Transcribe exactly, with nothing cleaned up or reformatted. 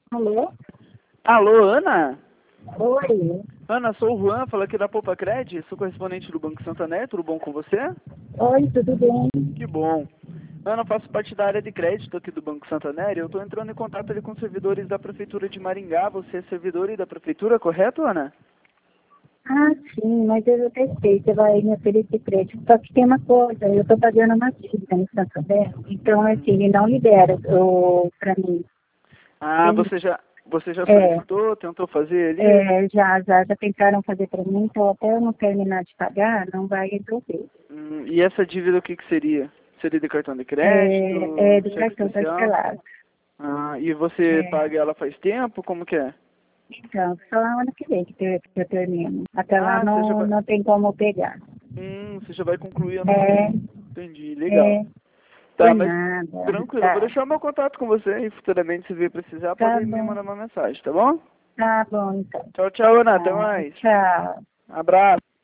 Alô? Alô, Ana? Oi. Ana, sou o Juan, falo aqui da Poupa Cred, sou correspondente do Banco Santander, tudo bom com você? Oi, tudo bem? Que bom. Ana, eu faço parte da área de crédito aqui do Banco Santander e eu estou entrando em contato ali com os servidores da Prefeitura de Maringá. Você é servidor aí da Prefeitura, correto, Ana? Ah, sim, mas eu já testei, você vai me oferecer crédito. Só que tem uma coisa, eu estou pagando uma dívida no Santander, então, Hum. assim, ele não libera para mim. Ah, Tem- você já, você já É, solicitou, tentou fazer ali? é, já, já, já tentaram fazer para mim, então até eu não terminar de pagar, não vai resolver. Hum, e essa dívida o que que seria? Seria de cartão de É, é crédito, do cheque cartão especial? parcelado. Ah, e você É, paga ela faz tempo? Como que é? então, só ano que vem que eu, que eu termino. Até lá Ah, você já não, vai, não tem como pegar. hum, você já vai concluir ano que É, vem. Entendi, legal. é, Tá, por mas nada. tranquilo, eu vou Tá, deixar meu contato com você e futuramente se vir precisar, tá pode me bom. mandar uma mensagem, tá bom? Tá bom, então. Tchau, tchau, Ana, até Tá, mais. tchau. Abraço.